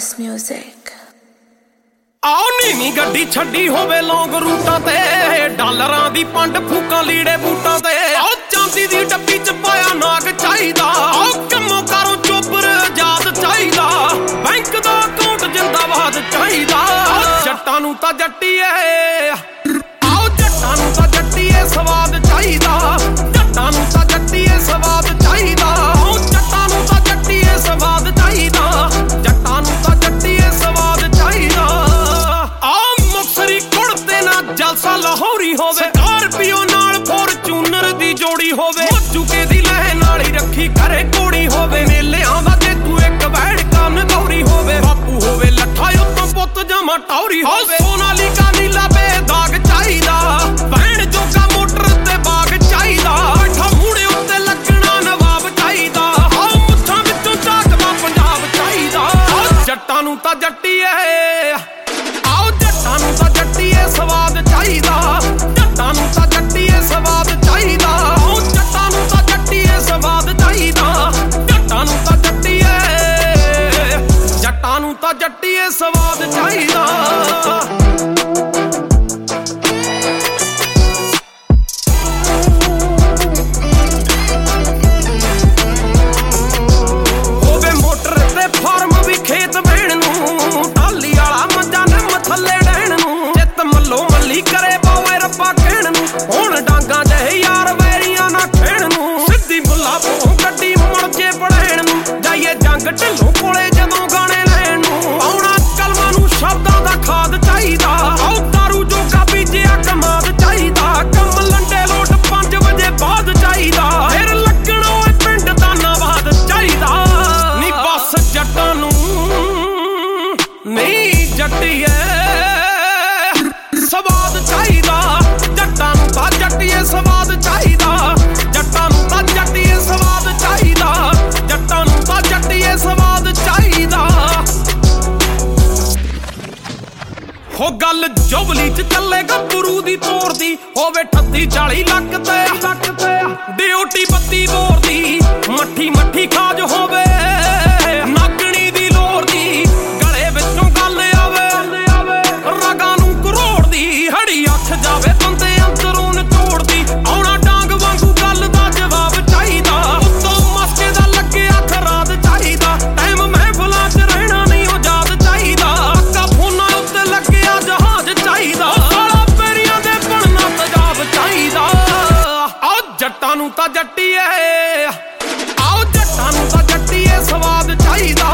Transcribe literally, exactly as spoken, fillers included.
Artist Music। ਆਓ ਨੀਵੀਂ ਗੱਡੀ ਛੱਡੀ ਹੋਵੇ ਲੌਂਗ ਰੂਟਾਂ ਤੇ, ਡਾਲਰਾਂ ਦੀ ਪੰਡ ਫੂਕਾਂ ਲੀੜੇ ਬੂਟਾਂ ਤੇ। ਆਓ ਚਾਂਦੀ ਦੀ ਡੱਬੀ ਚ ਪਾਇਆ ਨਾਗ ਚਾਹੀਦਾ, ਆਓ ਕੰਮੋਂ ਕਾਰੋਂ ਚੋਬਰ ਆਜ਼ਾਦ ਚਾਹੀਦਾ, ਬੈਂਕ ਦਾ ਅਕਾਊਂਟ ਜਿੰਦਾਬਾਦ ਚਾਹੀਦਾ। ਜੱਟਾਂ ਨੂੰ ਤਾਂ ਜੱਟੀਏ, ਆਓ ਜੱਟਾਂ ਨੂੰ ਤਾਂ ਜੱਟੀਏ ਸਵਾਦ ਚਾਹੀਦਾ, ਜੱਟਾਂ ਨੂੰ ਤਾਂ ਜੱਟੀਏ ਸਵਾਦ ਚਾਹੀਦਾ, ਆਓ ਜੱਟਾਂ ਨੂੰ ਤਾਂ ਜੱਟੀਏ ਸਵਾਦ ਚਾਹੀਦਾ, ਜੱਟਾਂ ਨੂੰ ਤਾਂ ਜੱਟੀਏ ਸਵਾਦ ਚਾਹੀਦਾ। ਆਓ ਮੁਕਤਸਰੀ ਕੁੜਤੇ ਨਾਲ ਜਲਸਾ ਲਾਹੌਰੀ ਹੋਵੇ, ਸਕਾਰਪੀਓ ਨਾਲ ਫੋਰਚੂਨਰ ਦੀ ਜੋੜੀ ਹੋਵੇ, ਮੋਜੂਕੇ ਦੀ ਲਹਿ ਨਾਲ ਹੀ ਰੱਖੀ ਕਰੇ ਕੋੜੀ ਹੋਵੇ, ਮੇਲਿਆਂ ਦਾ ਜੇਤੂ ਇੱਕ ਬੈੜ ਕੰਨ ਗੌਰੀ ਹੋਵੇ, ਬਾਪੂ ਹੋਵੇ ਲੱਠਾ ਉੱਤੋਂ ਪੁੱਤ ਜਮਾ ਟੌਰੀ ਹੋਵੇ, ਸੋਨਾਲੀਕਾ ਨੀਲਾ ਬੇਦਾਗ ਚਾਹੀਦਾ, ਭੈਣ ਜੋਗਾ ਮੋਟਰ ਤੇ ਬਾਗ ਚਾਹੀਦਾ, ਬੈਠਾ ਮੂਹਰੇ ਉੱਤੇ ਲੱਗਣਾ ਨਵਾਬ ਚਾਹੀਦਾ, ਆਓ ਮੁੱਛਾਂ ਵਿੱਚੋਂ ਝਾਕਦਾ ਪੰਜਾਬ ਚਾਹੀਦਾ। ਜੱਟਾਂ ਨੂੰ ਤਾਂ ਜੱਟੀਏ, ਆਓ ਜੱਟਾਂ ਨੂੰ ਤਾਂ ਜੱਟੀਏ ਸਵਾਦ ਚਾਹੀਦਾ, ਜੱਟਾਂ ਨੂੰ ਤਾਂ ਜੱਟੀਏ ਸਵਾਦ ਚਾਹੀਦਾ, ਆਓ ਜੱਟਾਂ ਨੂੰ ਤਾਂ ਜੱਟੀਏ ਸਵਾਦ ਚਾਹੀਦਾ, ਜੱਟਾਂ ਨੂੰ ਤਾਂ ਜੱਟੀਏ, ਜੱਟਾਂ ਨੂੰ ਤਾਂ ਜੱਟੀਏ ਸਵਾਦ ਚਾਹੀਦਾ। ਕਰੇ ਪਾਵੇ ਰੱਬਾ ਕਹਿਣ ਨੂੰ, ਹੁਣ ਡਾਂਗਾ ਜਿਹੇ ਯਾਰ ਵੈਰੀਆਂ ਨਾ ਖੇਣ ਨੂੰ, ਸਿੱਧੀ ਬੁੱਲਾ ਪੋਂ ਗੱਡੀ ਮੁੜ ਜੇ ਪੜੈਣ ਨੂੰ, ਜਾਈਏ ਜੰਗ ਢਿੱਲੋਂ ਕੋਲੇ ਜਦੋਂ ਗਾਣੇ ਲੈਣ ਨੂੰ, ਆਉਣਾ ਕਲਮਾਂ ਨੂੰ ਸ਼ਬਦਾਂ ਦਾ ਖਾਦ ਚਾਹੀਦਾ, ਆਓ ਦਾਰੂ ਜੋਗਾ ਬੀਜਿਆ ਕਮਾਦ ਚਾਹੀਦਾ, ਕੰਮ ਲੰਡੇ ਲੋਟ ਪੰਜ ਵਜੇ ਬਾਅਦ ਚਾਹੀਦਾ, ਫਿਰ ਲੱਗਣਾ ਓਏ ਪਿੰਡ ਦਾ ਨਵਾਦ ਚਾਹੀਦਾ। ਨੀ ਬਸ ਜੱਟਾਂ ਨੂੰ ਨਹੀਂ ਜੱਟੀਏ ਸਵਾਦ ਚਾਹੀਦਾ, ਜੱਟਾਂ ਨੂੰ ਤਾਂ ਜੱਟੀਏ ਸਵਾਦ ਚਾਹੀਦਾ, ਜੱਟਾਂ ਨੂੰ ਤਾਂ ਜੱਟੀਏ ਸਵਾਦ ਚਾਹੀਦਾ, ਜੱਟਾਂ ਨੂੰ ਤਾਂ ਜੱਟੀਏ ਸਵਾਦ ਚਾਹੀਦਾ। ਹੋ ਗੱਲ ਜੁਬਲੀ ਚ ਚੱਲੇ ਗੱਭਰੂ ਦੀ ਤੋਰ ਦੀ, ਹੋਵੇ ਅਠੱਤੀ ਚਾਲੀ ਲੱਖ ਤੇ ਲੱਖ ਤੇ ਡਿਊਟੀ ਬੱਤੀ ਬੋਰ ਦੀ, ਮੱਠੀ ਮੱਠੀ ਖਾਜ ਹੋਵੇ ਨਾਗਣੀ ਦੀ ਲੋਰ ਦੀ, ਗਲੇ ਵਿੱਚੋਂ ਗੱਲ ਆਵੇ ਰਗਾਂ ਨੂੰ ਕਰੋੜ ਦੀ, ਹੜੀ ਅੱਖ ਜਾਵੇ ਬੰਦੇ ਅੰਦਰੋਂ ਨਿਚੋੜਦੀ, ਆਉਣਾ ਡਾਂਗ ਵਾਂਗੂ ਗੱਲ ਦਾ ਜਵਾਬ ਚਾਹੀਦਾ, ਉੱਤੋਂ ਮਸਕੇ ਦਾ ਲੱਗਿਆ ਖਰਾਦ ਚਾਹੀਦਾ, ਟਾਈਮ ਮਹਿਫਲਾਂ ਚ ਰਹਿਣਾ ਨਹੀਂ ਉਹ ਯਾਦ ਚਾਹੀਦਾ, ਅੱਕਾ ਫੋਨਾਂ ਉੱਤੇ ਲੱਗਿਆ ਜਹਾਜ਼ ਚਾਹੀਦਾ, ਸਾਲਾ ਪੈਰੀਆਂ ਦੇ ਬਣਨਾ ਤਜਾਬ ਚਾਹੀਦਾ। ਆਓ ਜੱਟਾਂ ਨੂੰ ਤਾਂ ਜੱਟੀਏ, ਆਓ ਜੱਟਾਂ ਨੂੰ ਤਾਂ ਜੱਟੀਏ ਸਵਾਦ ਚਾਹੀਦਾ,